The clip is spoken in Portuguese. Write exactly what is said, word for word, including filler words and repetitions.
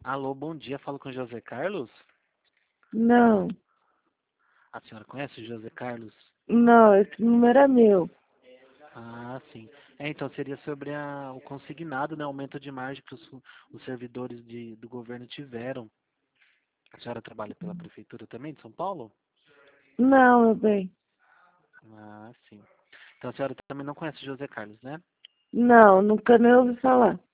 Alô, bom dia. Falo com o José Carlos. Não, A senhora conhece o José Carlos? não, esse número é meu. Ah, sim. É, então seria sobre a- o consignado, né? Aumento de margem que os, os servidores de, do governo tiveram. A senhora trabalha pela prefeitura também de São Paulo? Não, meu bem. Ah, sim. Então a senhora também não conhece o José Carlos, né? Não, nunca nem ouvi falar.